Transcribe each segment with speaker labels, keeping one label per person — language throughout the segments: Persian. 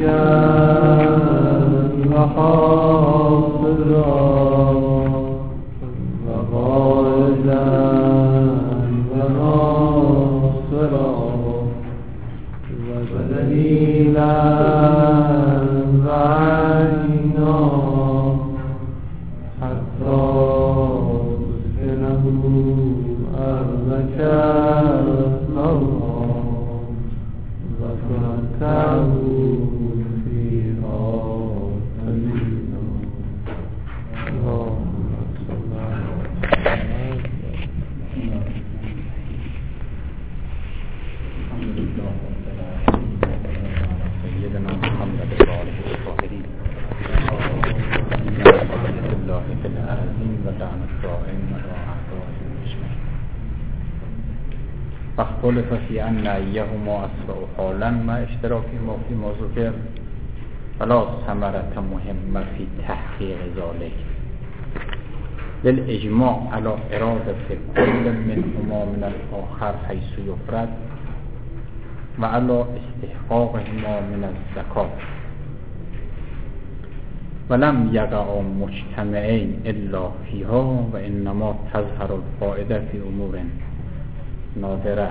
Speaker 1: فاختلف في أن أيهما أسرع حالا مع اشتراكهما فيما ذكر فلا ثمرة مهمة في تحقيق ذلك للإجماع على إرادة كل منهما من الآخر حيث يفرد وعلى استحقاقهما من الزكاة ولم يقعا مجتمعين إلا فيها وإنما تظهر الفائدة في أمور نادره.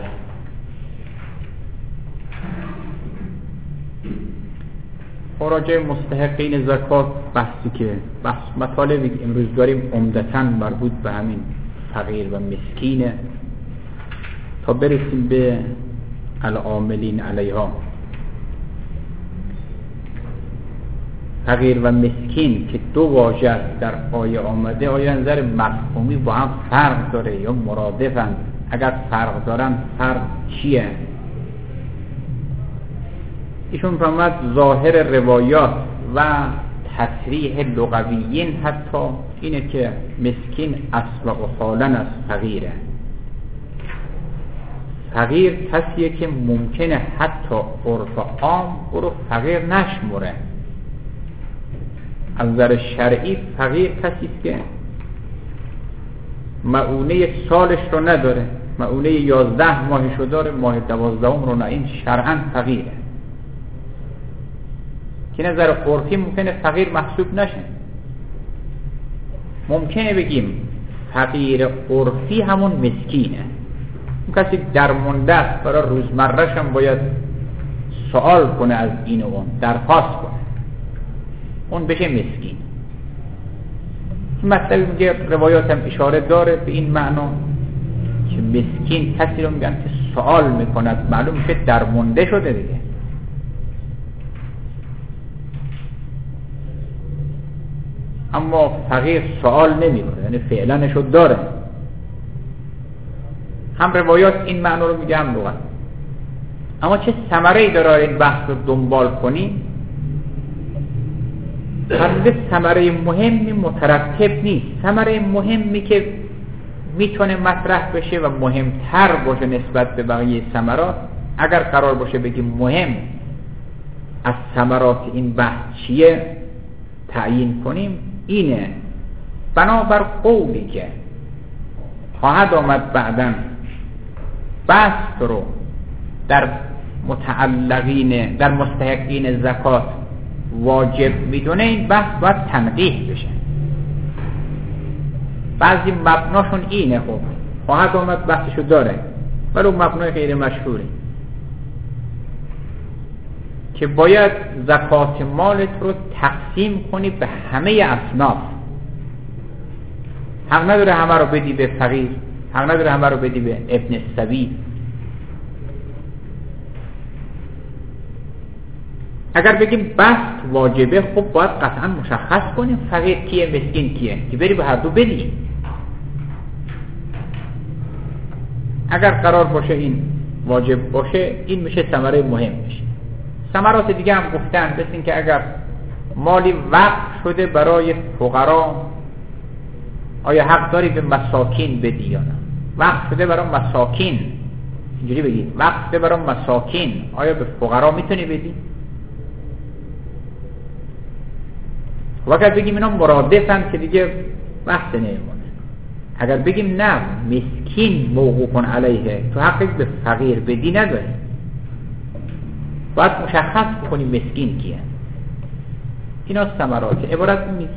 Speaker 1: راجع مستحقین زکات بحثی که مطالبی که امروز داریم عمدتاً مربوط به همین فقیر و مسکینه تا برسیم به العاملین علیها. فقیر و مسکین که دو واژه در آیه آمده آیا نظر مفهومی با هم فرق داره یا مرادفن؟ اگر فرق دارن فرق چیه؟ ایشون فرمود ظاهر روایات و تصریح لغویین حتی اینه که مسکین اصل و حالا از فقیره. فقیر کسیه که ممکنه حتی عرف عام او رو فقیر نشموره. از نظر شرعی فقیر کسیست که معونه سالش رو نداره، معونه 11 ماهشو داره، ماه 12 رو نه، این شرعاً فقیره. که نظر عرفی ممکنه فقیر محسوب نشه. ممکنه بگیم فقیر عرفی همون مسکینه، اون کسی درمونده است برای روزمره‌ش هم باید سوال کنه از این و اون، درخواست کنه، اون بشه مسکین. مطلبی میگه روایات هم اشاره داره به این معنا که مسکین کسی رو میگن که سوال میکند، معلوم میشه درمونده شده دیگه. اما فقیر سوال نمیکنه، یعنی فعلنشو داره. هم روایات این معنا رو میگه هم لغت. اما چه ثمره‌ای داره این بحث رو دنبال کنیم؟ هرگز ثمره مهمی مترتب نیست. ثمره مهمی که میتونه مطرح بشه و مهمتر باشه نسبت به بقیه ثمرات، اگر قرار باشه بگیم مهم از ثمرات این بحث چیه تعیین کنیم، اینه بنابر قولی که خواهد آمد بعداً بحث رو در متعلقین در مستحقین زکات واجب میدونه، این بحث باید تنقیح بشه. بعضی مبناشون اینه، خب خواهد آمد بحثشو داره، ولی اون مبنای غیر مشهوری که باید زکات مالت رو تقسیم کنی به همه اصناف. حق نداره همه رو بدی به فقیر، حق نداره همه رو بدی به ابن السبیل. اگر بگیم بحث واجبه، خب باید قطعا مشخص کنیم فقیر کیه، مسکین کیه، که بری به هر دو بدی. اگر قرار باشه این واجب باشه، این میشه ثمره مهم میشه. ثمرات دیگه هم گفتن، مثل این که اگر مالی وقف شده برای فقرا، آیا حق داری به مساکین بدی یا نه؟ وقف شده برای مساکین، اینجوری بگید وقف شده برای مساکین، آیا به فقرا میتونی بدی؟ وقت بگیم اینا مرادفن که دیگه بحث نمیمونه. اگر بگیم نه مسکین موقوف علیه، تو حقی به فقیر بدی نداری. باید مشخص کنیم مسکین کیه. اینا ثمرات عبارت نیست.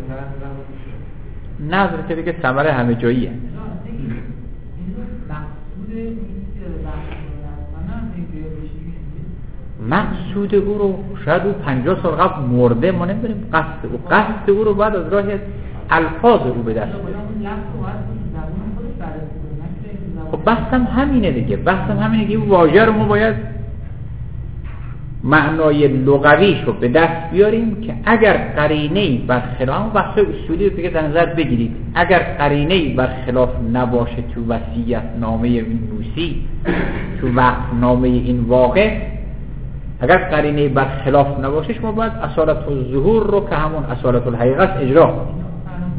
Speaker 1: نظر که دیگه ثمره همه جاییه. مقصود او رو شاید او 50 سال قبل مرده، ما نمیدونیم قصد او رو بعد از راه الفاظ او به دست بیاریم. خب بحثم همینه دیگه، بحثم همینه که واژه رو ما باید معنای لغویش رو به دست بیاریم که اگر قرینه‌ای برخلاف بحث اصولی رو دیگه در نظر بگیرید، اگر قرینه‌ای برخلاف نباشه تو وصیت نامه این موسی، تو وقف نامه این واقع، اگر قرینه‌ای برخلاف نباشه شما باید اصالت الظهور رو که همون اصالت الحقیقت اجرا کنید.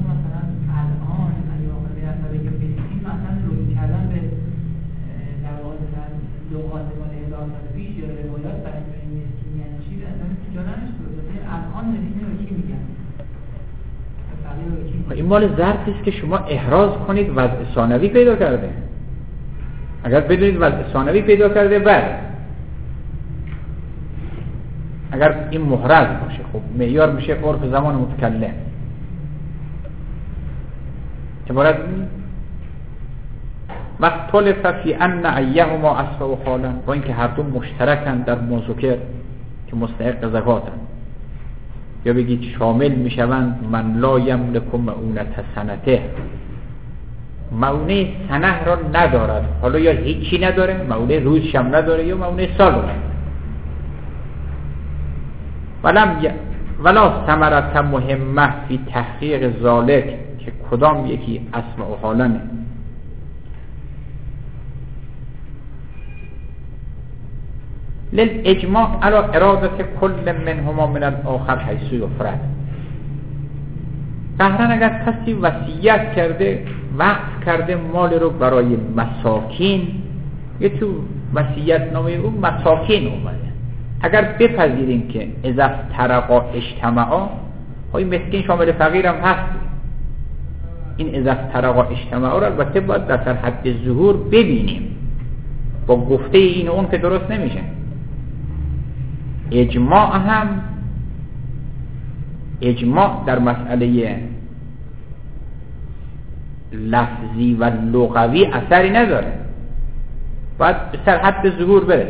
Speaker 1: این مال ظرفی است که شما احراز کنید وضع ثانوی پیدا کرده. اگر بدونید وضع ثانوی پیدا کرده بعد اگر این محرز باشه خب معیار میشه عرف زمان متکلم. عبارت وقت طلف فی ان ایهما اسفه حالا، با اینکه هر دو مشترکن در مذکر که مستحق زکاتن، یا بگید شامل میشوند من لا یملک معونت سنته، معونه سنه را ندارد، حالا یا هیچی نداره، معونه روزش هم نداره، یا معونه سال رو نداره. ولا ثمرت مهمه فی تحقیق ذالک، که کدام یکی اسمع و حالنه. للاجماع على ارادت کل منهما من الاخر حیث یفرد. قهرن اگر کسی وصیت کرده، وقف کرده مال رو برای مساکین، یه تو وصیت نامه اون مساکین اومده، اگر بپذیریم که اذا افترقا اجتماعا، های مسکین شامل فقیر هم هست، این اذا افترقا اجتماعا رو البته باید در حد ظهور ببینیم، با گفته این و اون که درست نمیشه. اجماع هم اجماع در مسئله لفظی و لغوی اثری نداره، باید به سر حد ظهور برسه.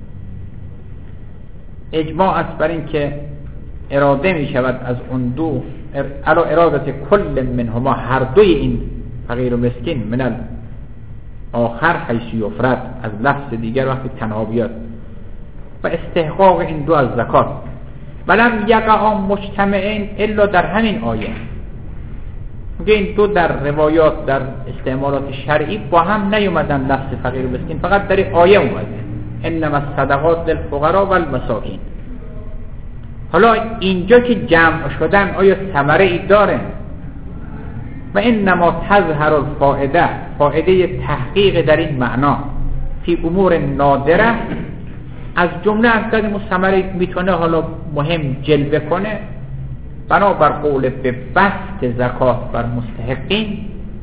Speaker 1: اجماع است بر این که اراده می شود از اون دو، علا ارادت کل منهما، هر دوی این فقیر و مسکین، من آخر حیث یفرد، از لفظ دیگر وقتی تنها بیاد، و استحقاق این دو از زکات. ولم یقعا مجتمعین الا در همین آیه، میگه این دو در روایات در استعمالات شرعی با هم نیومدن، لفظ فقیر و مسکین فقط در آیه اومده، انما الصدقات للفقراء والمساکین. حالا اینجا که جمع شدن آیا ثمره ای داره؟ و انما تظهر الفائده، فائده تحقیق در این معنا، فی امور نادره، از جمله افراد ثمره میتونه حالا مهم جلوه کنه، بنابر قول به بسط زکات بر مستحقین،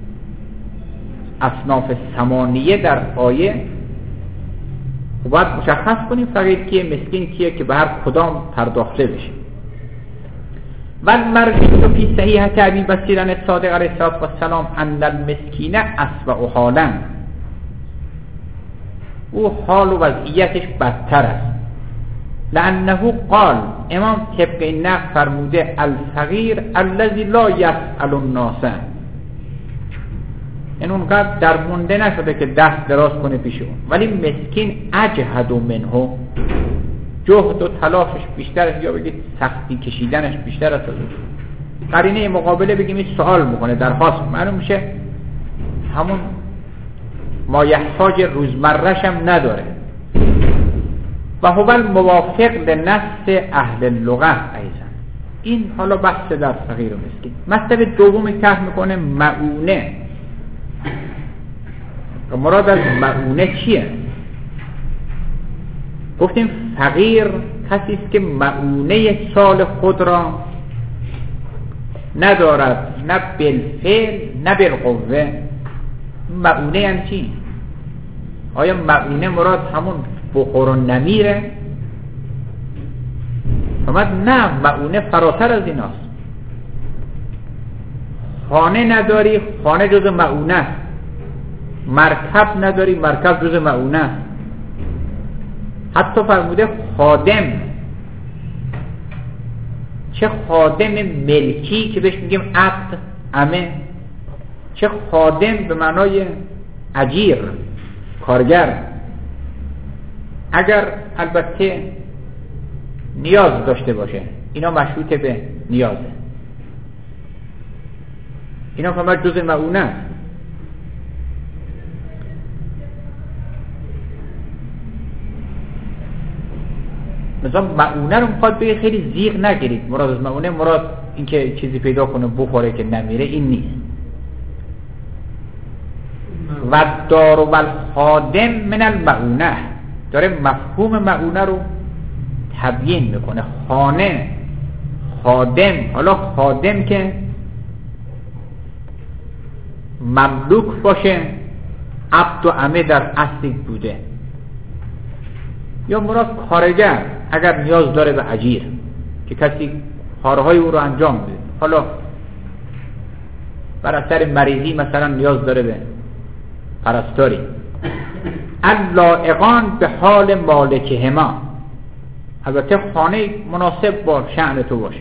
Speaker 1: اصناف ثمانیه در آیه. و باید مشخص کنیم فقیر کیه، مسکین کیه، که به هر کدام پرداخته بشه. والمروی فی صحیح ابی بصیر الصادق علیه السلام ان المسکین اسوأ حالا، او حال و وضعیتش بدتر است. لانه قال، امام طبق این نقل فرموده الفقیر الذی لا یسأل الناس، این اونقدر در مونده نشده که دست دراز کنه پیش اون، ولی مسکین اجهد منه، جهد و تلاشش بیشتر است، یا بگید سختی کشیدنش بیشتر است از اون. قرینه مقابله بگیم این سوال میکنه، درخواست، معلوم میشه همون ما یحتاج روزمرش هم نداره. و هو الموافق لنص اهل اللغه ایضا. این حالا بحث در فقیر و مسکین. مطلب دومی که میکنه معونه. مراد از معونه چیه؟ گفتیم فقیر کسی است که معونه سال خود را ندارد، نه بالفعل نه بالقوه. معونه یعنی چی؟ آیا معونه مراد همون بخور و نمیره نه، مؤونه فراتر از ایناست. خانه نداری، خانه جز مؤونه است. مرکب نداری، مرکب جز مؤونه است. حتی فرموده خادم، چه خادم ملکی که بهش میگیم عبد، عمه، چه خادم به معنای اجیر، کارگر. اگر البته نیاز داشته باشه، اینا مشروط به نیازه، اینا فقط جز مؤونه است. مثلا مؤونه رو میخواد بگه خیلی زیغ نگیرید، مراد از مؤونه مراد این که چیزی پیدا کنه بخوره که نمیره، این نیست. و دار و الخادم من المؤونه، داره مفهوم مؤونه رو تبیین میکنه. خانه، خادم، حالا خادم که مملوک باشه، عبد و عمه در اصلی بوده، یا مراد کارگر اگر نیاز داره به اجیر که کسی کارهای او رو انجام بده، حالا بر اثر مریضی مثلا نیاز داره به پرستاری. اللائقان به حال مالکهما، البته خانه مناسب با شأن تو باشه،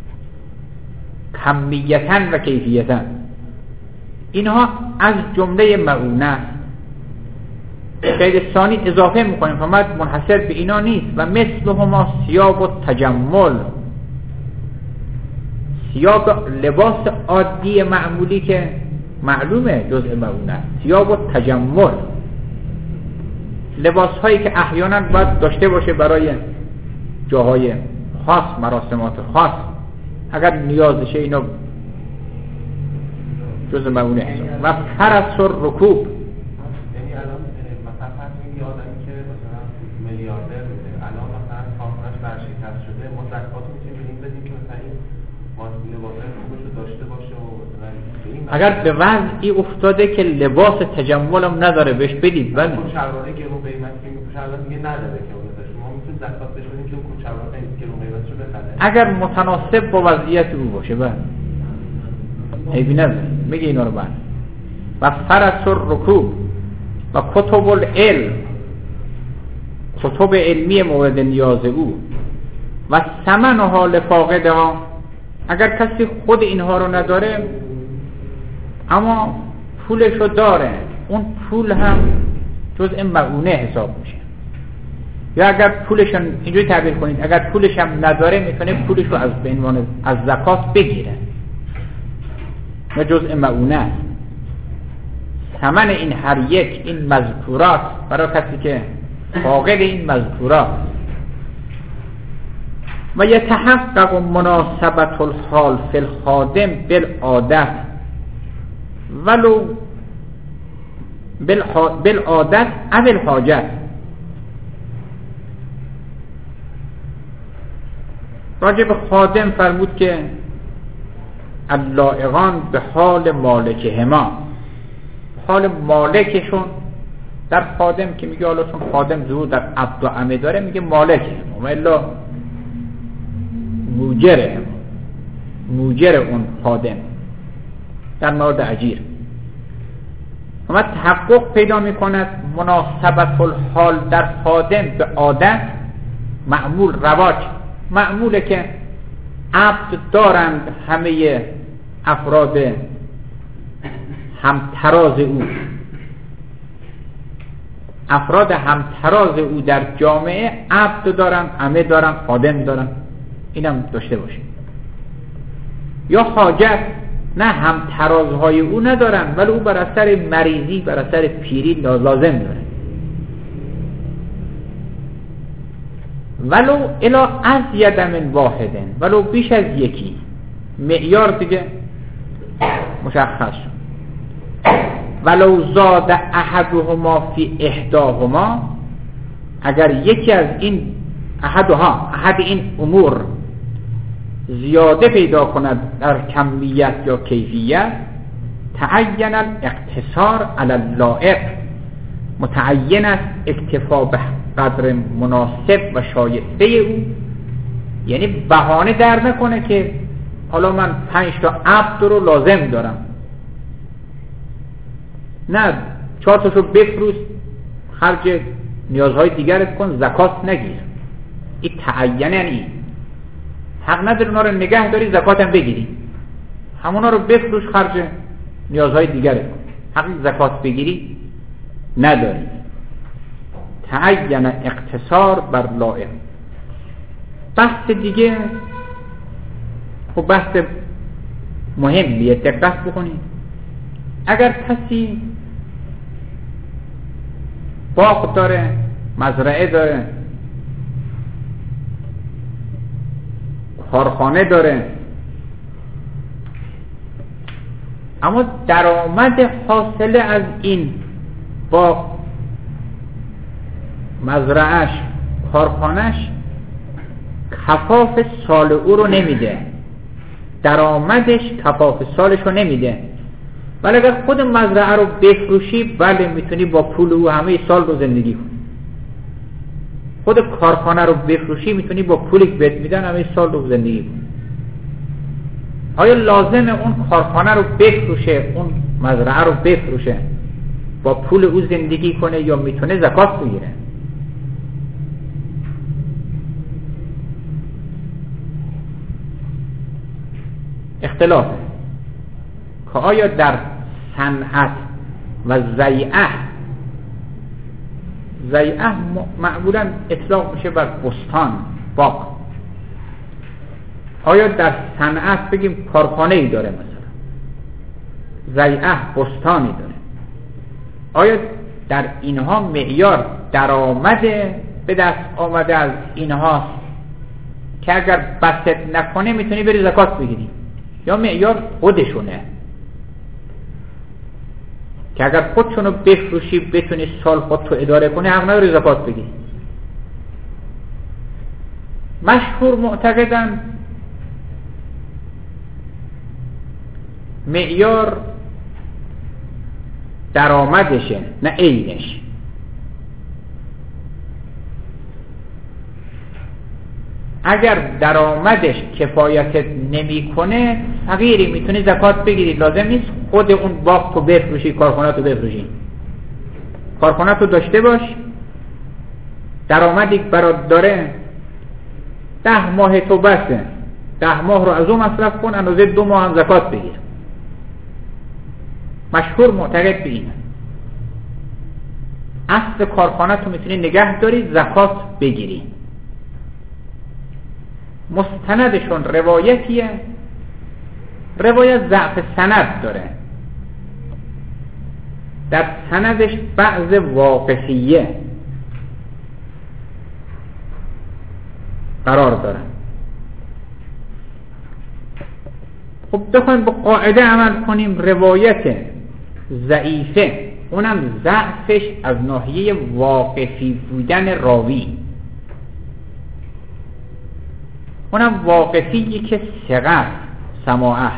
Speaker 1: کمیتاً و کیفیتاً. اینها از جمله مؤونه است. قید ثانی اضافه میکنیم فقط منحصر به اینا نیست. و مثلهما ثیاب و تجمل، ثیاب لباس عادی معمولی که معلومه جزء مؤونه است. ثیاب و تجمل، لباس هایی که احیانا باید داشته باشه برای جاهای خاص، مراسمات خاص، اگر نیازشه اینا جز مؤونه است. و فرس و رکوب،
Speaker 2: یعنی الان مثلا فرض کنید آدمی که مثلا میلیاردر بوده، الان مثلا کارخونه‌اش ورشکست شده، ما زکات میتونیم بدیم که مثلا این لباسای خوبش رو داشته باشه و مثلا
Speaker 1: اگر به وضعی افتاده که لباس تجمل هم نداره بهش بدید. ولی
Speaker 2: کوچه‌واره گرون قیمت که میپوشه الان دیگه نداره که اون داشت، ما میتونیم زکات بهش بدیم که اون کوچه‌واره گرون قیمتش رو بخره
Speaker 1: اگر متناسب با وضعیت او باشه. بعد عیبی نداره، میگه اینا رو. بعد و فرس و رکوب و کتب العلم، کتب علمی مورد نیاز او. و ثمنها لفاقدها، اگر کسی خود اینها رو نداره اما پولش رو داره، اون پول هم جزء مؤونه حساب میشه. یا اگر پولش رو اینجوری تعبیر کنید، اگر پولش هم نداره میتونه پولش رو از به عنوان از زکات بگیره و جزء مؤونه است. ثمن این هر یک این مذکورات برای کسی که فاقد این مذکورات. و یتحقق مناسبت الحال فی الخادم بالعادت ولو بالعادت او الحاجت. راجع به خادم فرمود که اللائقان به حال مالکهما، حال مالکشون در خادم که میگه حالا چون خادم ظهور در عبد و عمه داره میگه مالکه، و الا موجر اون خادم در مورد اجیر. اما تحقق پیدا میکند مناسبت الحال در خادم به عادت، معمول، رواج. معموله که عبد دارند همه افراد همتراز او، افراد همتراز او در جامعه عبد دارن، عمه دارن، خادم دارن، اینم داشته باشه. یا حاجت، نه همترازهای او ندارن ولی او بر اثر مریضی، بر اثر پیری لازم داره. ولو الا ازید من واحدن، ولو بیش از یکی، معیار دیگه مشخص شد. ولو زاد احدهما فی احداهما، اگر یکی از این احد این امور زیاده پیدا کند در کمیت یا کیفیت، تعین الاقتصار علی اللائق، متعین است اکتفا به قدر مناسب و شایسته او، یعنی بهانه در نکنه که حالا من 5 تا عبد رو لازم دارم، نه 4 تاشو بفروش خرج نیازهای دیگرت کن، زکات نگیر. این تعینه این حق نداری اونا رو نگه داری زکات هم بگیری، همونا رو بفروش خرج نیازهای دیگرت کن، حق زکات بگیری نداری. تعین اقتصار بر لائق. بحث دیگه خب بحث مهمیه، دقت بکنید. اگر کسی باغ داره، مزرعه داره، کارخانه داره، اما درآمد حاصل از این باغ، مزرعهش، کارخانهش کفاف سال او رو نمیده، درآمدش کفاف سالش رو نمیده. ولی اگر خود مزرعه رو بفروشی، بله میتونی با پول او همه سال رو زندگی کنی. خود کارخانه رو بفروشی، میتونی با پولی که بهت میدن همه سال رو زندگی کنی. آیا لازمه اون کارخانه رو بفروشه، اون مزرعه رو بفروشه، با پول او زندگی کنه، یا میتونه زکات بگیره؟ اختلافه که آیا در صنعت و زیعه معمولا اطلاق میشه بر بستان، باغ. آیا در صنعت بگیم کارخانه ای داره، مثلا زیعه بستانی داره، آیا در اینها معیار درآمد به دست آمده از اینها که اگر بسط نکنه میتونی بری زکات بگیری، یا معیار خودشونه که اگر خودشونو بفروشی بتونی سال خودتو اداره کنی، حق نداری زکات بگیری؟ مشهور معتقدن معیار درآمدشه نه عینش. اگر درآمدش کفایت نمیکنه، فقیری میتونی زکات بگیری، لازم نیست خود اون باغ تو بفروشی، کارخانه تو بفروشی. کارخانه تو داشته باش، درآمدی برات داره، 10 ماه تو بسه، 10 ماه رو از اون مصرف کن، اندازه 2 ماه هم زکات بگیر. مشهور معتقد به اینه. اصل کارخانه تو میتونی نگه داری، زکات بگیری. مستندشون روایتیه، روایت ضعف سند داره، در سندش بعض واقفیه قرار داره. خب بخوایم با قاعده عمل کنیم، روایت ضعیفه اونم ضعفش از ناحیه واقفی بودن راوی، اونم واقفی که ثقه سماعه.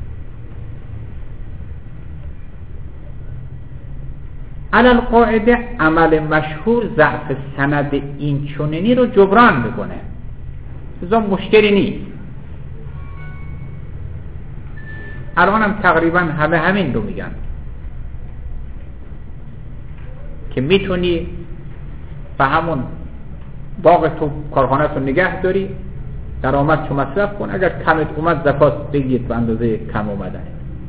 Speaker 1: علی القاعده عمل مشهور ضعف سند این چنینی رو جبران میکنه، ازا مشکلی نیست. الان هم تقریبا همین رو میگن که میتونی به همون باغ تو، کارخانه تو نگه داری، درآمد تو مصرف کن، اگر کمت اومد زکات بگیر به اندازه کم اومدن.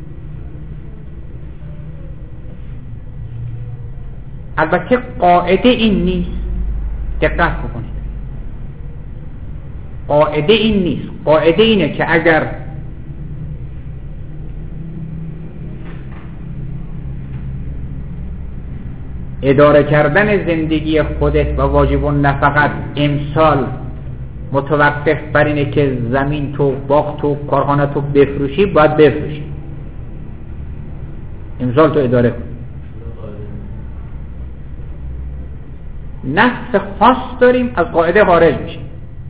Speaker 1: البته قاعده این نیست، دقت بکنید، قاعده این نیست. قاعده اینه که اگر اداره کردن زندگی خودت و واجب النفقت امسال متوقف بر اینه که زمین تو، باغ تو، کارخانه تو بفروشی، باید بفروشی، امسال تو اداره کن. نفس خاص داریم، از قاعده خارج میشه.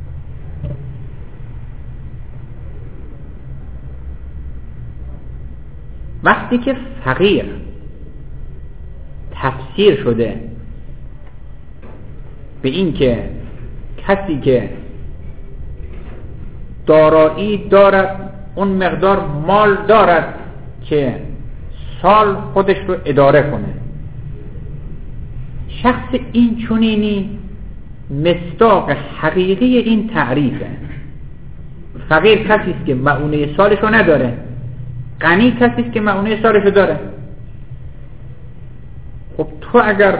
Speaker 1: وقتی که فقیر تفسیر شده به این که کسی که دارایی دارد، اون مقدار مال دارد که سال خودش رو اداره کنه. شخص این چنینی مصداق حقیقی این تعریفه. فقیر کسی است که مؤونه سالش رو نداره، غنی کسی است که مؤونه سالش رو داره. خب تو اگر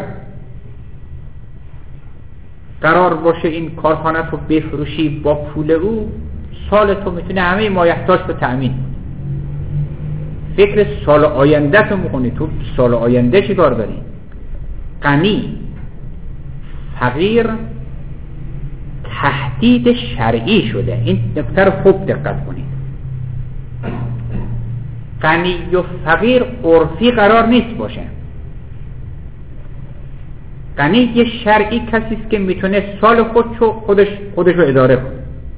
Speaker 1: قرار باشه این کارخانه رو بفروشی با پول او، سال تو میتونه همه مایحتاج رو تأمین. فکر سال آینده تو میکنی، تو سال آینده چی کار داری؟ غنی فقیر تهدید شرعی شده. این نکته رو خوب دقت کنید. غنی و فقیر عرفی قرار نیست باشه. غنی شرعی کسی است که میتونه سال خودش رو اداره کنه.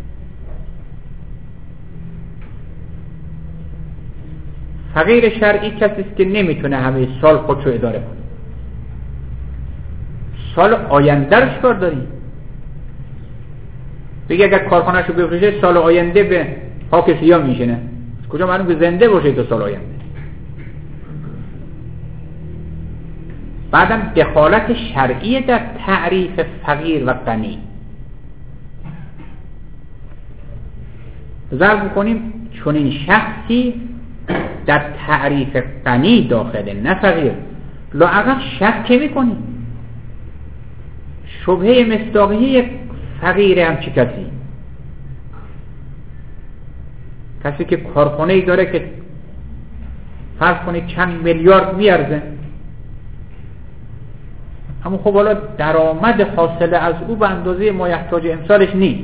Speaker 1: فقیر شرعی کسی است که نمیتونه همه سال خودش رو اداره کنه. سال آینده رو چیکار داری؟ بگه اگر کارخانه‌اش رو بفروشه سال آینده به خاک سیاه میشینه. کجا معلوم که زنده باشه تو سال آینده؟ بعدم دخالت شرعی در تعریف فقیر و غنی. ضرب کنیم چون این شخصی در تعریف غنی داخله، نه فقیر. لااقل شک میکنی شبهه مصداقیه فقیر هم چی کسی که کارخانه ای داره که فرض کنید چند میلیارد میارزه، اما خب حالا درآمد حاصله از او به اندازه مایحتاج امسالش نیست.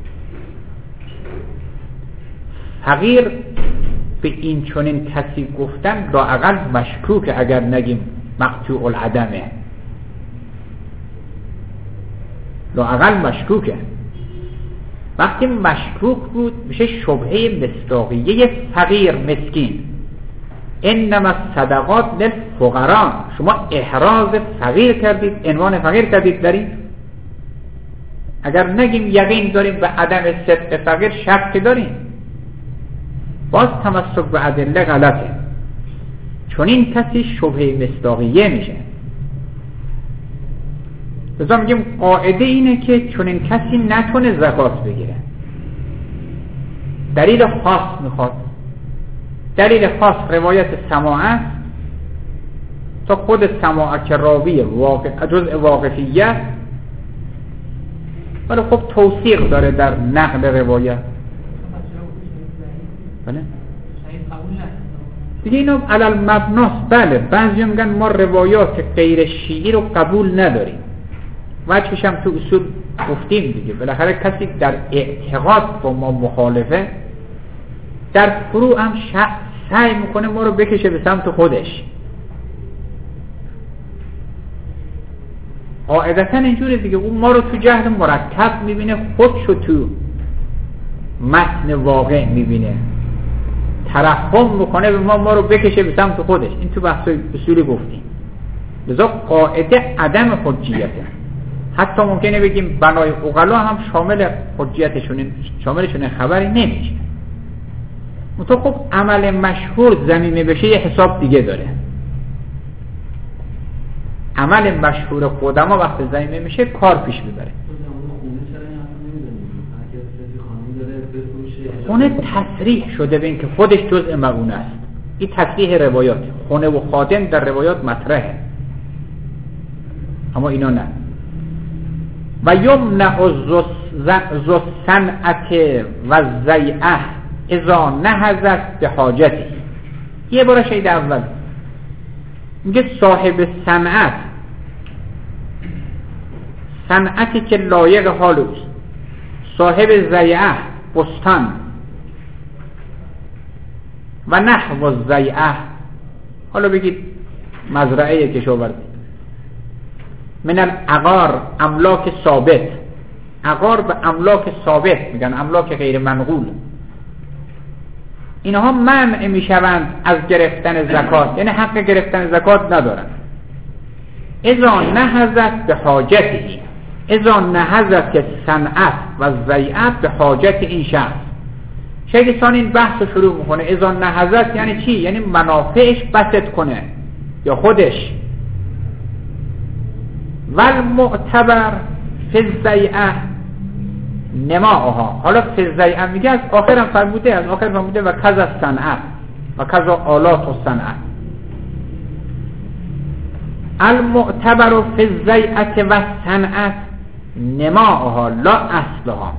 Speaker 1: فقیر به این چنین کسی گفتن لااقل مشکوک، اگر نگیم مقطوع العدمه، لااقل مشکوکه. وقتی مشکوک بود میشه شبهه مصداقیه فقیر مسکین. انما الصدقات للفقراء. شما احراز فقیر کردید، عنوان فقیر کردید دارید. اگر نگیم یقین داریم به عدم صدق فقیر، شک داریم، باز تمسک به ادله غلطه. چون این کسی شبهه مصداقیه میشه. لذا میگیم قاعده اینه که چون این کسی نتونه زکات بگیره. دلیل خاص میخواد. دلیل خاص روایت سماع است. تا خود سماع که راوی جزء واقفیه، ولی خب توثیق داره در نقل روایت. بله دیگه اینو علل مبناست. بله بعضی میگن ما روایات غیر شیعی رو قبول نداریم. وجهش هم تو اصول گفتیم دیگه. بالاخره کسی در اعتقاد با ما مخالفه، در فروع هم سعی میکنه ما رو بکشه به سمت خودش. قاعدتا اینجوره دیگه. اون ما رو تو جهل مرکب میبینه، خودشو تو متن واقع میبینه، ترحم میکنه به ما رو بکشه به سمت خودش. این تو بحث اصولی گفتیم. لذا قاعده عدم حجیته. حتی ممکنه بگیم بنای عقلا هم شاملشون خبری نمیشه. تو خب عمل مشهور ضمیمه بشه یه حساب دیگه داره. عمل مشهور قدما وقتی ضمیمه میشه کار پیش میبره. خونه تصریح شده به این که خودش جزء مؤونه است. این تصریح روایات. خونه و خادم در روایات مطرحه، اما اینا نه. و یمنع ذو صنعت و زیعه اذا نهضت به حاجتی. یه بار شید اول میگه صاحب صنعتی که لایق حال اوست، صاحب زیعه بستان و نحو الزیعه، حالا بگید مزرعه کشاورزی، من العقار املاک ثابت. عقار به املاک ثابت میگن، املاک غیر منقول. اینها منع میشوند از گرفتن زکات، یعنی حق گرفتن زکات ندارن. اذا نهضت به حاجتی، اذا نهضت که صنعت و زیعت به حاجت این شخص، شیخ ثانی این بحث رو شروع میکنه. اذا نهضت یعنی چی؟ یعنی منافعش بسط کنه یا خودش. والمعتبر فی الزیعه نماها. حالا فی الزیعه میگه از آخرم فرموده، از آخر فرموده و کذا صنعه و کذا آلات و صنعه. المعتبر فی الزیعه و صنعه نماها لا اصلها.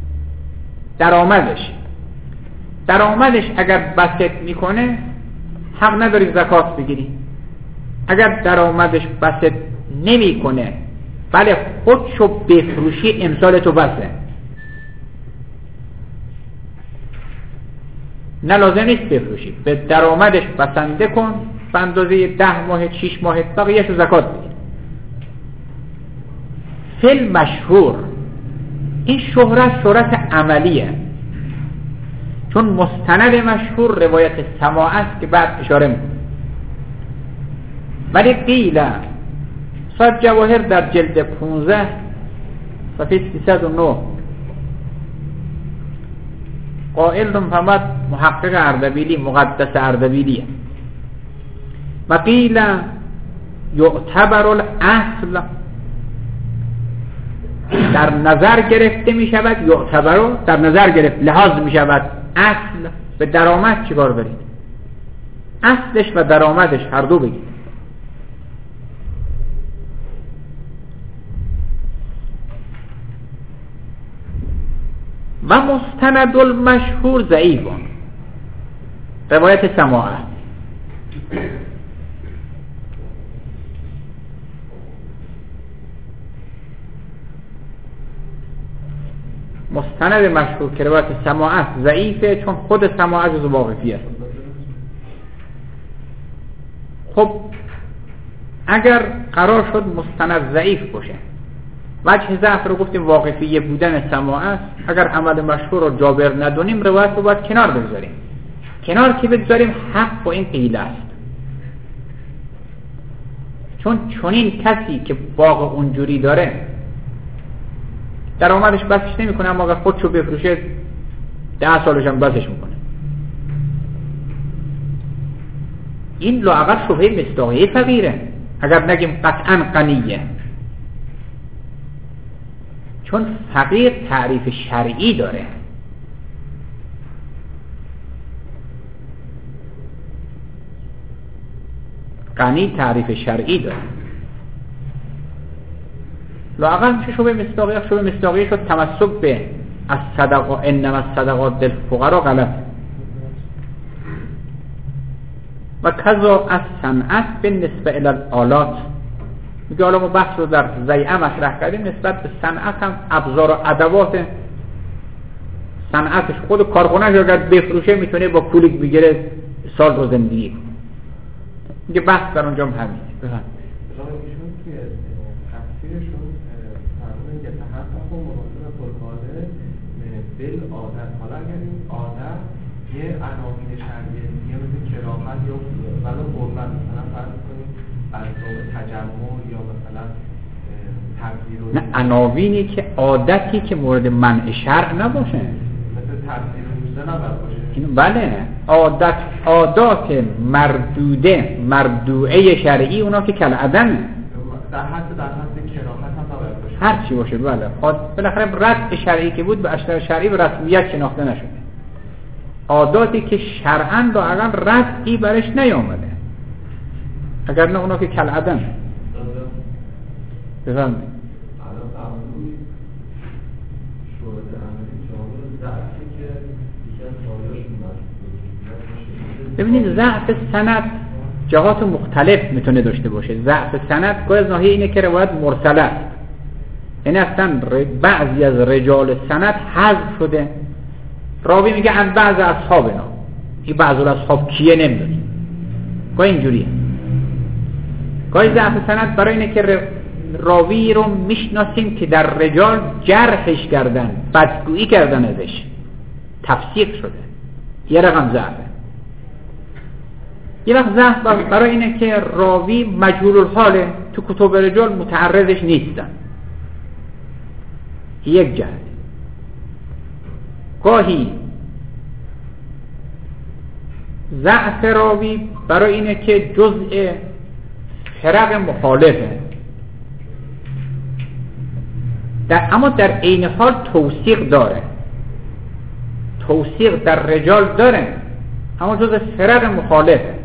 Speaker 1: درآمدش اگر بسط میکنه حق نداری زکات بگیری. اگر درآمدش بسط نمیکنه بله خودشو بفروشی امسال تو بسه، نه لازم نیست بفروشی، به درآمدش بسنده کن به اندازه 10 ماه 6 ماه بقیه‌اش رو زکات بگیر. فل مشهور، این شهرت عملیه، چون مستند مشهور روایت سماع است که بعد اشاره میکنه. ولی قیل صاحب جواهر در جلد 15 صفحه 309 قائل رو محمد محقق اردبیلی مقدس اردبیلیه. و قیل یعتبر الاصل، در نظر گرفته می شود، یعتبر در نظر گرفت لحاظ می شود اصل. به درآمد چیکار دارید؟ اصلش و درآمدش هر دو بگید. و مستند المشهور ضعیفون، روایت سماعه. مستند مشهور که روایت سماعه ضعیفه، چون خود سماعه جزو واقفی است. خب اگر قرار شد مستند ضعیف باشه، وجه ضعف رو گفتیم واقفیه بودن سماعه است. اگر عمل مشهور رو جابر ندونیم روایت رو باید کنار بگذاریم. کنار که بگذاریم حق با این قیل است، چون چنین کسی که باغ اونجوری داره درآمدش بسش نمیکنه، اما اگر خودشو بفروشه 10 سالش هم بسش میکنه. این لااقل شبهه مصداقیه فقیره، اگر نگیم قطعا غنیه، چون فقیر تعریف شرعی داره. غنی تعریف شرعی داره. لااقل میشه شبه مصداقیه شد تمسک به الصدقه انما الصدقات للفقراء غلط. و کذا الصنعه بالنسبه الی الآلات. میگه حالا ما بحث رو در ضیعه مطرح کردیم، نسبت به صنعت هم ابزار و ادوات صنعتش خود کارخونه‌اش اگر بفروشه میتونه با پولی بگیره سال رو زندگی کنه. میگه بحث در اونجا هم همینه. بفهم
Speaker 2: ایشون توی تفسیرشون فرمودن که تحقق و مراجعه فوق‌العاده بل عادت. حالا اگر این عادت یه عناوین شرعیه دیگه مثل کراهت یا ولو حرمت مثلا فرض کنیم از تجمل یا مثلا تبذیر،
Speaker 1: نه عناوینی که عادتی که مورد منع شرع نباشه،
Speaker 2: مثل تبذیر و روزه نباید باشه.
Speaker 1: این بله عادات مردوعه شرعی اونا که کل عدمه،
Speaker 2: در حد کراهت هم نباید باشه،
Speaker 1: هر چی باشه. بله بالاخره رد شرعی که بود به اشتر شرعی به رسمیت شناخته نشده. عاداتی که شرعاً لااقل ردی برش نیامده، اگر نه اونا که کل عدم. بفرمایید. ببینید ضعف سند جهات مختلف میتونه داشته باشه. ضعف سند گاهی از ناحیه اینه که روایت مرسله است، یعنی اصلا بعضی از رجال سند حذف شده. راوی میگه ان بعض اصحابنا، این بعض الاصحاب کیه نمیدونیم. گاهی اینجوریه. گاهی ضعف سند برای اینه که راوی رو میشناسیم که در رجال جرحش کردن، بدگویی کردن ازش، تفسیق شده، یه رقم ضعفه. یه وقت ضعف برای اینه که راوی مجهول الحاله، تو کتب رجال متعرضش نیستن، یک جهت. گاهی ضعف راوی برای اینه که جزء فرق مخالفه، اما در عین حال توثیق داره، توثیق در رجال داره اما جزء فرق مخالفه.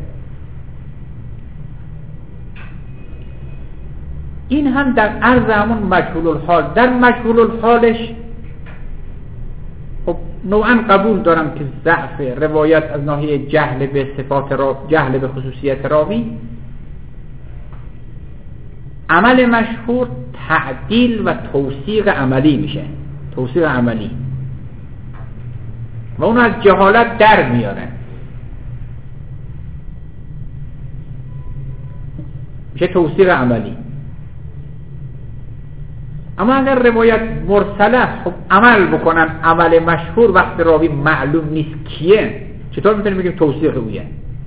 Speaker 1: این هم در عرض همون مجهول الحال. در مجهول الحالش خب نوعا قبول دارم که ضعف روایت از ناحیه جهل به صفات جهل به خصوصیت راوی. عمل مشهور تعدیل و توثیق عملی میشه، توثیق عملی، و اون از جهالت در میاره، میشه توثیق عملی. اما اگر روایت مرسله، خب عمل بکنن عمل مشهور وقت راوی معلوم نیست کیه، چطور میتونیم بگیم توثیق اویه؟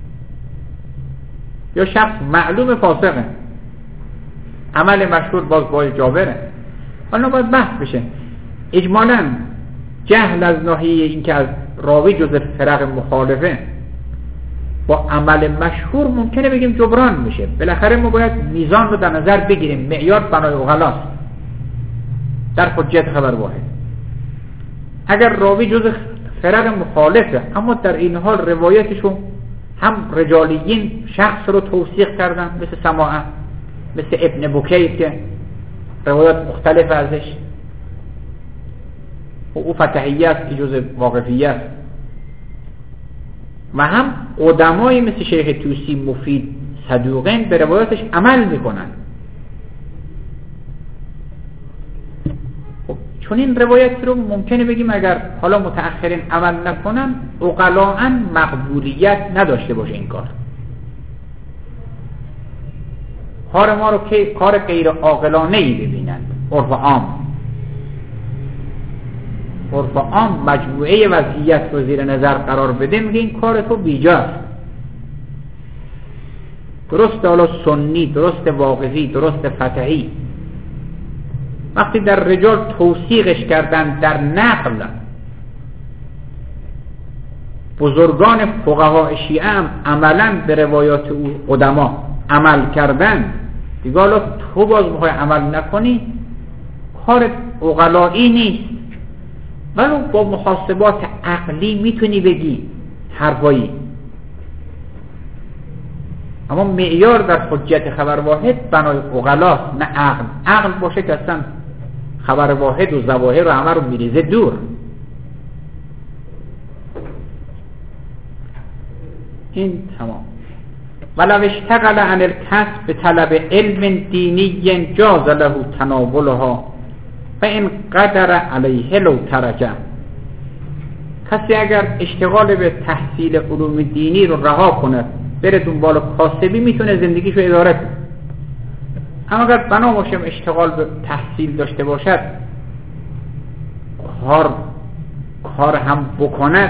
Speaker 1: یا شخص معلوم فاسقه، عمل مشهور باز جابره. حالا باید بحث بشه. اجمالاً جهل از ناحیه این که از راوی جزء فرق مخالفه با عمل مشهور ممکنه بگیم جبران میشه. بالاخره ما باید میزان رو در نظر بگیریم. معیار بنای عقلاست در حجیت خبر واحد. اگر راوی جزء فرق مخالفه اما در این حال روایتشو هم رجالیین شخص رو توثیق کردن، مثل سماعه، مثل ابن بکیر که روایات مختلف ازش، و او فتحیه است که جزء واقفیه است، و هم قدمایی مثل شیخ توسی، مفید، صدوقین به روایاتش عمل میکنن. خب چون این روایت رو ممکنه بگیم اگر حالا متأخرین عمل نکنن عقلاً مقبولیت نداشته باشه این کار ما رو که کار غیر عاقلانه‌ای ببینند. عرف عام مجموعه وضعیت رو زیر نظر قرار بده، میگه این کار تو بیجاست. درست حالا سنی، درست واقعی، درست فتحی، وقتی در رجال توثیقش کردن در نقل، بزرگان فقها شیعه هم عملا به روایات او قدما عمل کردن، دیگه حالا تو باز میخوای عمل نکنی، کار عقلایی نیست. ولو با محاسبات عقلی میتونی بگی حرفایی، اما معیار در حجیت خبر واحد بنای عقلاست نه عقل. عقل باشه که اصلا خبر واحد و ظواهر و همه رو میریزه دور. این تمام. ولو اشتغل عن الکسب به طلب علم دینی جاز له تناولها فإن قدر علیه لو ترکه. کسی اگر اشتغال به تحصیل علوم دینی رو رها کند بره دنبال کاسبی، میتونه زندگیشو اداره کنه. اما اگر بنا باشه اشتغال به تحصیل داشته باشد، کار هم بکند،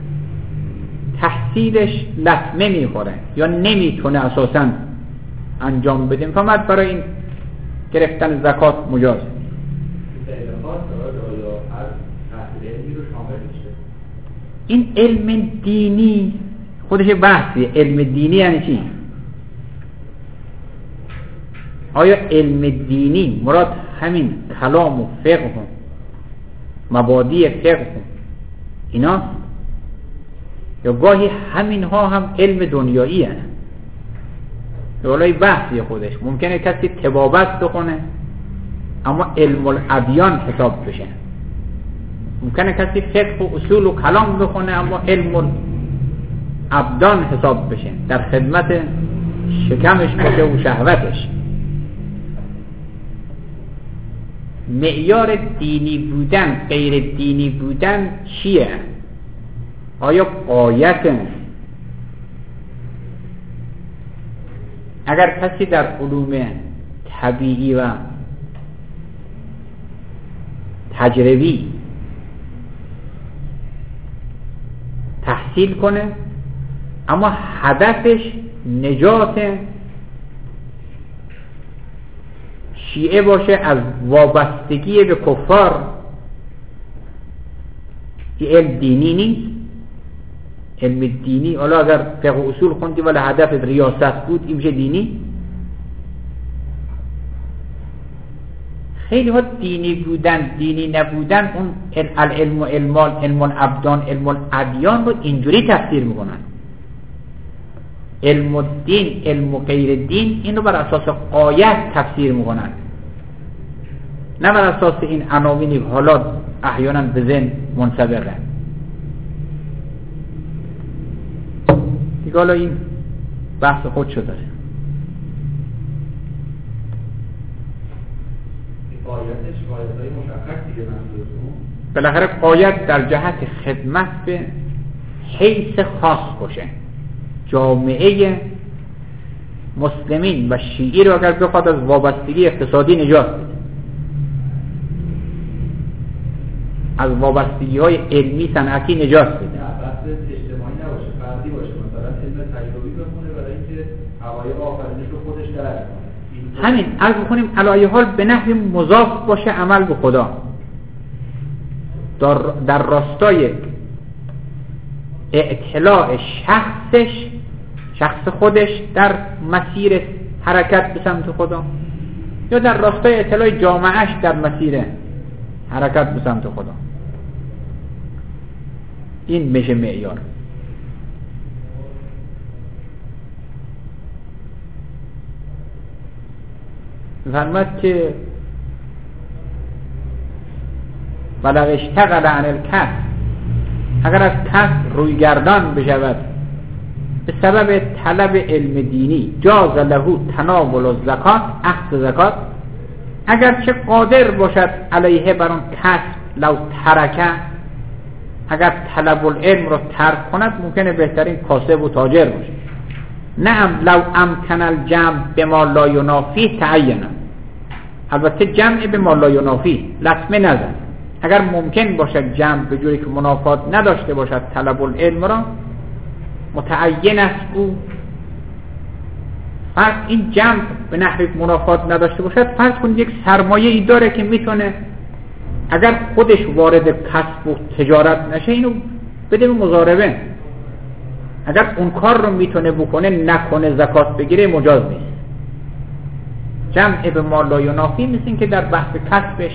Speaker 1: تحصیلش لطمه میخوره یا نمیتونه اساساً انجام بده. فقط برای این گرفتن زکات مجازه. این علم دینی خودش بحثیه. علم دینی یعنی چی؟ آیا علم دینی مراد همین کلام و فقه و مبادی فقه اینا، یا گاهی همین ها هم علم دنیایی هست؟ ولای بحثی خودش. ممکنه کسی طبابت بخونه اما علم الادیان حساب بشه، ممکنه کسی فقه و اصول و کلام بخونه اما علم الابدان حساب بشه، در خدمت شکمش باشه و شهوتش. معیار دینی بودن غیر دینی بودن چیه؟ آیا غایت؟ اگر کسی در علوم طبیعی و تجربی تحصیل کنه اما هدفش نجات شیعه باشه از وابستگی به کفار، این علم دینی نیست، علم دینی، حالا اگر فقه اصول خوندی ولی هدف ریاست بود این میشه دینی. خیلی ها دینی بودن دینی نبودن اون العلم و علم الابدان علم الادیان رو اینجوری تفسیر میکنن. علم الدین علم غیر دین این رو بر اساس آیت تفسیر میکنن، نه بر اساس این عناوینی حالا احیانا به ذهن منسبقه. دیگه حالا این بحث خودشو داره.
Speaker 2: آیتش آیت‌های مشخص دیگه منظورتون؟
Speaker 1: بالاخره آیت در جهت خدمت به حیث خاص باشه. جامعه مسلمین و شیعی رو اگر بخواد از وابستگی اقتصادی نجات بده، از وابستگی های علمی صنعتی نجات بده،
Speaker 2: بحث اجتماعی نباشه، فردی باشه، مثلا علم تجربی بخونه برای اینکه حقایق آفرینش رو خودش درک کنه.
Speaker 1: همین عرض بکنیم علایه حال به نحو مضاف باشه عمل به خدا، در راستای اطلاع شخص خودش در مسیر حرکت به سمت خدا، یا در راستای اطلاع جامعهش در مسیر حرکت به سمت خدا. این میشه معیار. فرمود که ولو اشتغل عن الکسب، اگر از کسب روی گردان بشود به سبب طلب علم دینی، جاز له تناول الزکات، اخذ زکات، اگرچه قادر باشد علیه بر اون کسب، لو ترکه، اگر طلب العلم رو ترک کند ممکنه بهترین کاسب و تاجر باشه. نعم لو امکن الجمع بما لا ینافی تعینه، البته جمع بما لا ینافی لطمه نزن، اگر ممکن باشد جمع به جوری که منافات نداشته باشد طلب العلم را، متعین است او. فرض این جمع به نحو منافات نداشته باشد، فرض کنید یک سرمایه ای داره که میتونه اگر خودش وارد کسب و تجارت نشه اینو بده به مضاربه، اگر اون کار رو میتونه بکنه نکنه زکات بگیره مجاز نیست. جمع به ما لا ینافی مثل این که در بحث کسبش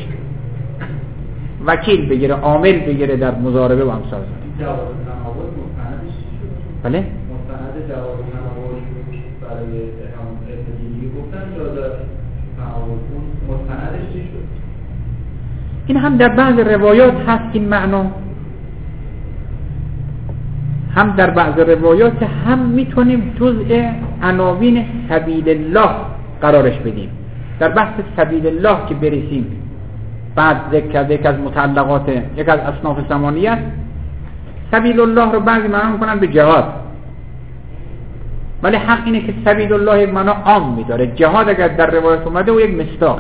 Speaker 1: وکیل بگیره، عامل بگیره در مضاربه و امثال ذالک.
Speaker 2: جواز تناول مستندش چی شد؟
Speaker 1: بله؟
Speaker 2: مستند جواز تناول برای علم دینی گفتن جواز تناول، اون مستندش چی شد؟
Speaker 1: این هم در بعض روایات هست این معنا، هم در بعض روایات هم میتونیم جزء عناوین سبیل الله قرارش بدیم. در بحث سبیل الله که برسیم بعد ذکر کرده یک از متعلقات یک از اصناف ثمانیه است. سبیل الله رو بعضی معنا میکنن به جهاد، ولی حق اینه که سبیل الله یک معنا عام میداره. جهاد اگر در روایت اومده و یک مصداقه،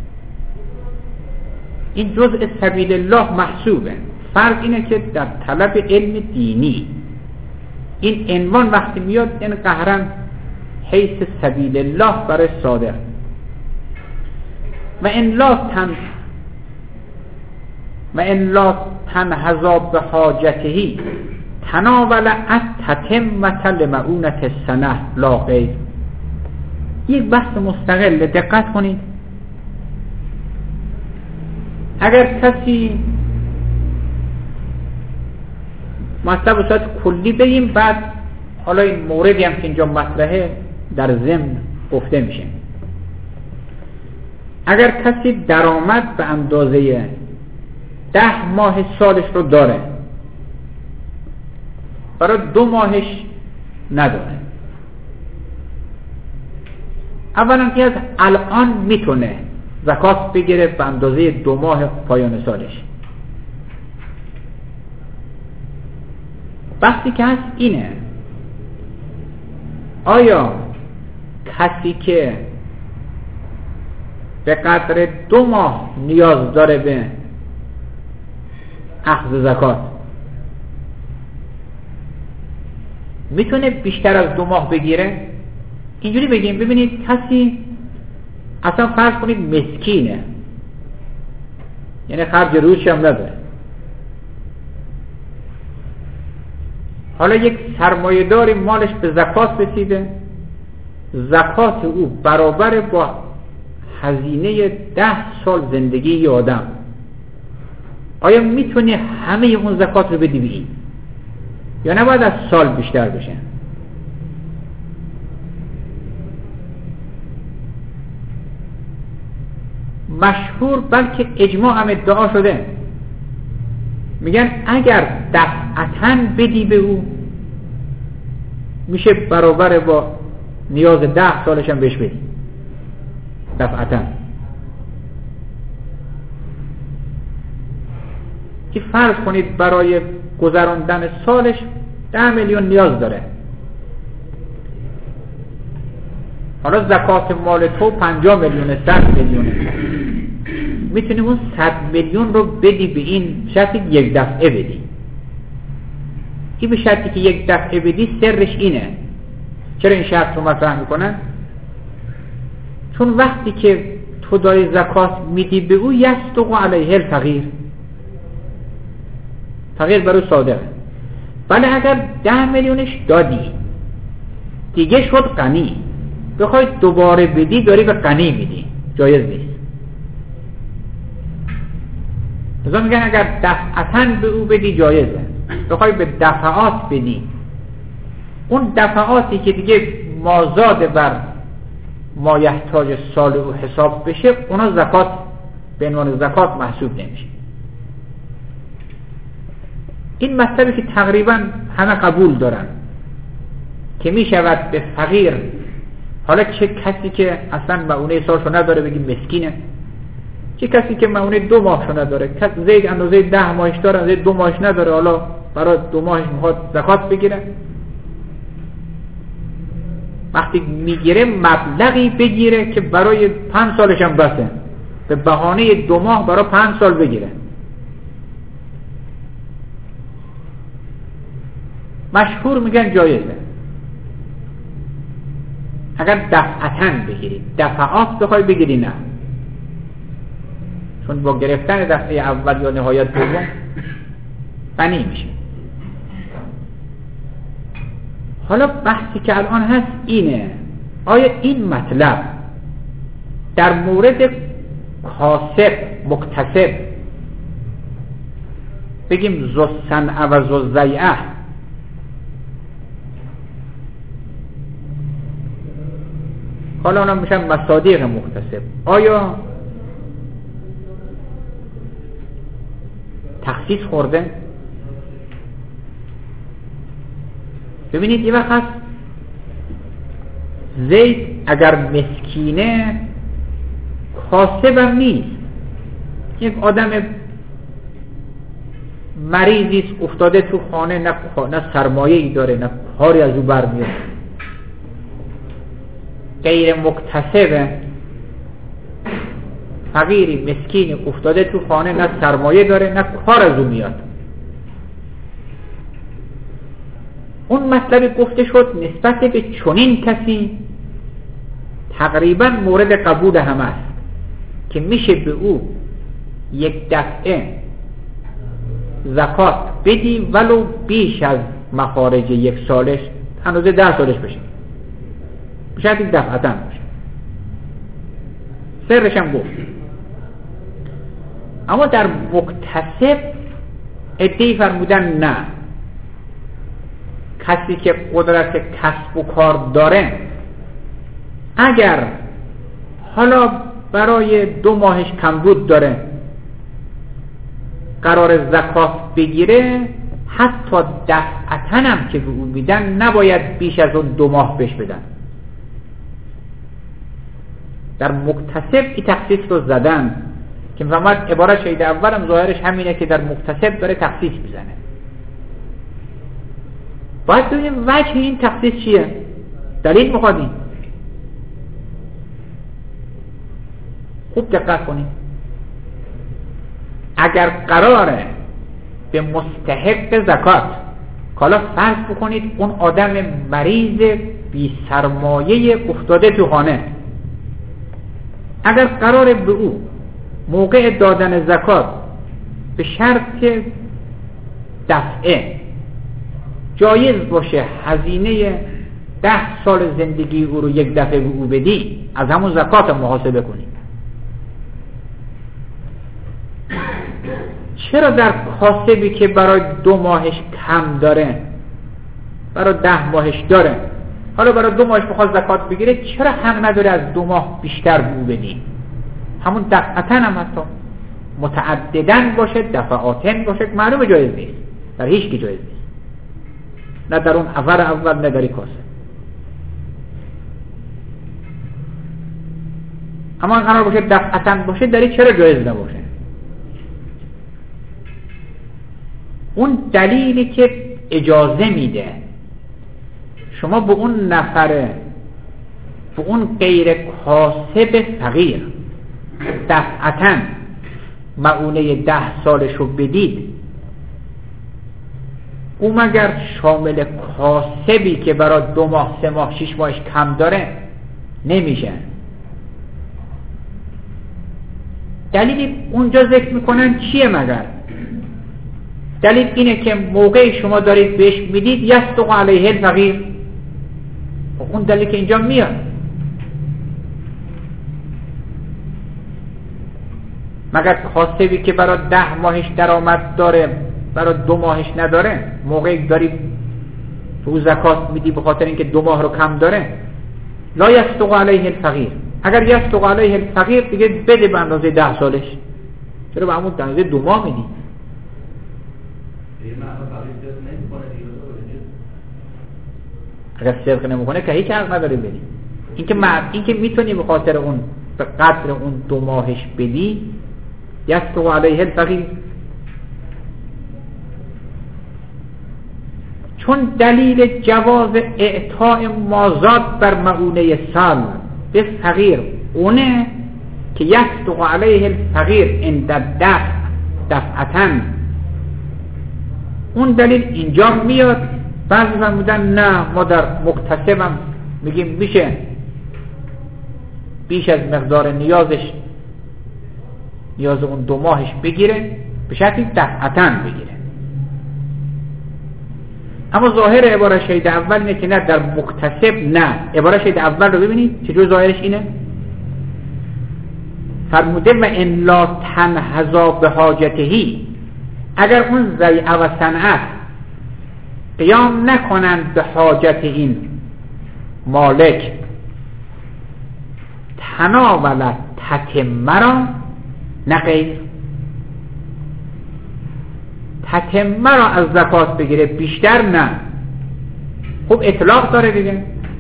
Speaker 1: این جزء سبیل الله محسوبه. فرق اینه که در طلب علم دینی این عنوان وقتی میاد این قهرن حیث سبیل الله برای صادق و ان لا تنهضا به حاجتهی تناول التتمة لمعونة السنة لا غیر. یک بحث مستقل، دقت کنید. اگر کسی مطلب و صورت کلی بگیم، بعد حالا این موردی هم که اینجا مطرحه در ضمن گفته میشه. اگر کسی درآمد به اندازه 10 ماه سالش رو داره، برای 2 ماهش نداره، اولا که از الان میتونه زکات بگیره به اندازه 2 ماه پایان سالش. بحثی که هست اینه آیا کسی که به قدر 2 ماه نیاز داره به اخذ زکات میتونه بیشتر از 2 ماه بگیره؟ اینجوری بگیم ببینید کسی اصلا فرض کنید مسکینه، یعنی خرج روزش هم نداره، حالا یک سرمایه‌داری مالش به زکات رسیده، زکات او برابر با هزینه 10 سال زندگی یه آدم، آیا میتونی همه اون زکات رو بدی به این یا نباید از سال بیشتر بشه؟ مشهور بلکه اجماع هم ادعا شده، میگن اگر دفعتاً بدی به او میشه برابر با نیاز 10 سالش هم بهش بدی دفعتاً. که فرض کنید برای گذراندن سالش 10 میلیون نیاز داره، حالا زکات مال تو 50 میلیون 100 میلیونه، میتونی اون 100 میلیون رو بدی به این، شرطی یک دفعه بدی. این به شرطی که یک دفعه بدی. سرش اینه، چرا این شرط رو مطرح میکنن؟ چون وقتی که تو داری زکات میدی به او یصدق علیه الفقیر، فقیر برای صادقه. ولی اگر 10 میلیونش دادی دیگه شد غنی، بخوای دوباره بدی داری به غنی میدی، جایز نیست. لذا میگن اگر دفعتاً به او بدی جایزه، بخوای به دفعات بدی، اون دفعاتی که دیگه مازاد بر مایحتاج سال او حساب بشه، اونا زکات به عنوان زکات محسوب نمیشه. این مطلبی که تقریبا همه قبول دارن که میشود به فقیر، حالا چه کسی که اصلا معونه سالشو نداره بگیم مسکینه، چه کسی که معونه 2 ماهشو نداره، زید اندازه 10 ماهش داره، زید 2 ماهش نداره، حالا برای 2 ماهش میخواد زکات بگیره، وقتی میگیره مبلغی بگیره که برای 5 سالش هم بسه، به بهانه 2 ماه برای 5 سال بگیره. مشهور میگن جایزه اگر دفعتاً بگیری. دفعات بخوای بگیری نه، چون با گرفتن دفعه اول یا نهایت دوم غنی میشه. حالا بحثی که الان هست اینه، آیا این مطلب در مورد کاسب مکتسب، بگیم ذو الصنعة و ذو الضیعة، حالا اونا میشن مصادیق مکتسب، آیا تخصیص خورده؟ ببینید یه وقت هست زید اگر مسکینه کاسبم نیست، یک آدم مریضیست افتاده تو خانه، نه سرمایه ای داره نه کاری از او برمیاد، غیر مکتسبه، فقیری مسکینی افتاده تو خانه، نه سرمایه داره نه کار از او میاد. اون مطلبی گفته شد نسبت به چنین کسی تقریبا مورد قبول هم است که میشه به او یک دفعه زکات بدی ولو بیش از مخارج 1 سالش، هنوز 10 سالش بشه، شاید یک دفعتاً باشه. سرش هم گفت. اما در مکتسب عده‌ای فرمودن نه، کسی که قدرت کسب و کار داره اگر حالا برای 2 ماهش کمبود داره قرار زکات بگیره، حتی دفعتاً هم که به او میدن نباید بیش از اون 2 ماه بهش بدن. در مکتسب این تخصیص رو زدن که فرمود عبارت شهید اولم ظاهرش همینه که در مکتسب داره تخصیص میزنه. باید ببینیم وجه این تخصیص چیه، دلیل میخوادیم. خوب دقت کنید. اگر قراره به مستحق زکات، حالا فرض بکنید اون آدم مریض بی سرمایه افتاده تو خانه، اگر قراره به او موقع دادن زکات به شرط دفعه جایز باشه هزینه 10 سال زندگی او رو یک دفعه به او بدی، از همون زکات محاسبه کنی. چرا در کاسبی که برای 2 ماهش کم داره، برای 10 ماهش داره، حالا برای 2 ماهش بخواد زکات بگیره، چرا حق نداره از 2 ماه بیشتر به او بدی؟ همون دفعتن هم حتی متعددن باشه، دفعاتن باشه، معلومه جایز نیست، در هیچ کی جایز نیست، نه در اون اول نه در کاسب. اما قرار باشه دفعتن باشه، داری چرا جایز نباشه؟ اون دلیلی که اجازه میده شما به اون نفره، به اون غیر کاسب فقیر دفعتن معونه 10 سالشو بدید، او مگر شامل کاسبی که برای 2 ماه 3 ماه 6 ماهش کم داره نمیشه. دلیلی اونجا ذکر میکنن چیه مگر؟ دلیل اینه که موقعی شما دارید بهش میدید یصدق علیه الفقیر، اون دلیل که اینجا میاد. مگر کاسبی که برای 10 ماهش درآمد داره برای 2 ماهش نداره، موقعی داری تو زکات میدی به خاطر اینکه 2 ماه رو کم داره، لا یصدق علیه الفقیر. اگر یصدق علیه الفقیر دیگه بده به اندازه 10 سالش، چرا به همون اندازه 2 ماه میدی؟ اگر صدق نمیکنه که هیچ حق نداره بدی. اینکه میتونی به خاطر اون به قدر اون 2 ماهش بدی، یصدق علیه الفقیر. چون دلیل جواز اعطاء مازاد بر معونه سال به فقیر اونه که یصدق علیه الفقیر عند دفعتن، اون دلیل اینجا میاد. بعضی فرمودن نه، ما در مکتسبم میگیم میشه بیش از مقدار نیاز اون 2 ماهش بگیره، به شرطی دفعتن بگیره. اما ظاهر عبارت شهید اول اینه که نه، در مکتسب نه. عبارت شهید اول رو ببینید چجور ظاهرش اینه. فرموده و ان لا تنهضا به حاجتهی، اگر اون ضیعه و صنعت قیام نکنند به حاجت این مالک، تناولت تتمه را نه غیر. تتمه را از زکات بگیره، بیشتر نه. خب اطلاق داره دیگه،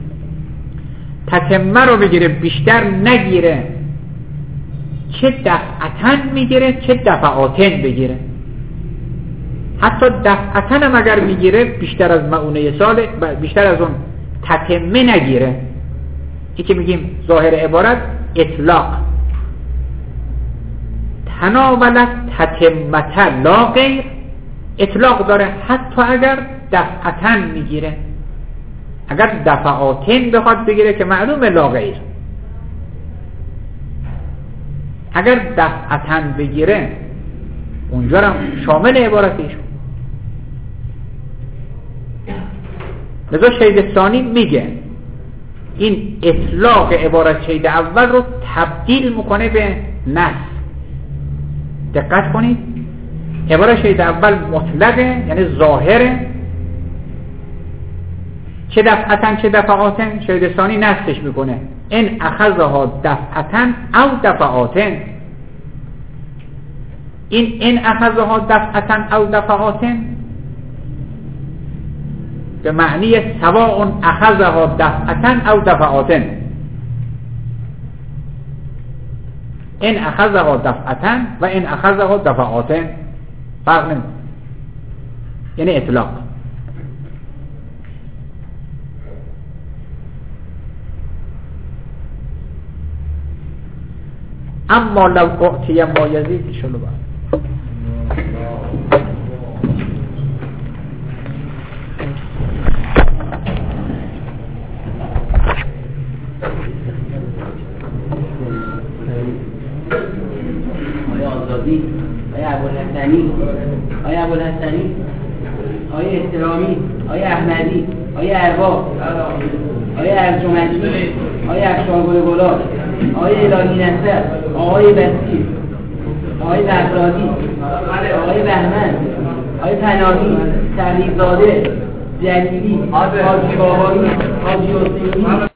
Speaker 1: تتمه رو بگیره بیشتر نگیره، چه دفعتن میگیره چه دفعاتن بگیره. حتی دفعتن هم اگر میگیره بیشتر از معونه سال، بیشتر از اون تتمه نگیره. این که میگیم ظاهر عبارت اطلاق. تناولت تتمت لا غیر، اطلاق داره حتی اگر دفعتن میگیره. اگر دفعاتن بخواد بگیره که معلومه لا غیر. اگر دفعتن بگیره اونجا هم شامل عبارتیشون. لذا شهید ثانی میگه این اطلاق عبارت شهید اول رو تبدیل میکنه به نص. دقت کنید، عبارت شهید اول مطلقه، یعنی ظاهره، چه دفعتن چه دفعاتن. شهید ثانی نصش میکنه ان اخذها دفعتن او دفعاتن. این ان اخذها دفعتن او دفعاتن به معنی سواء اخذها دفعتن او دفعاتن. ان اخذها دفعتن و ان اخذها دفعاتن فرق نمیکنه، یعنی اطلاق. اما لو اعطی ما یزید شلو بعد
Speaker 3: آقای احترامی، آقای احمدی، آقای ارباب، آقای ارجمندی، آقای افشارگل گلاب، آقای الهی نصر، آقای بسیر، آقای بغدادی، آقای بهمن، آقای پناهی، تغییرزاده، جلیلی، حاجی بابایی، حاجی حسینی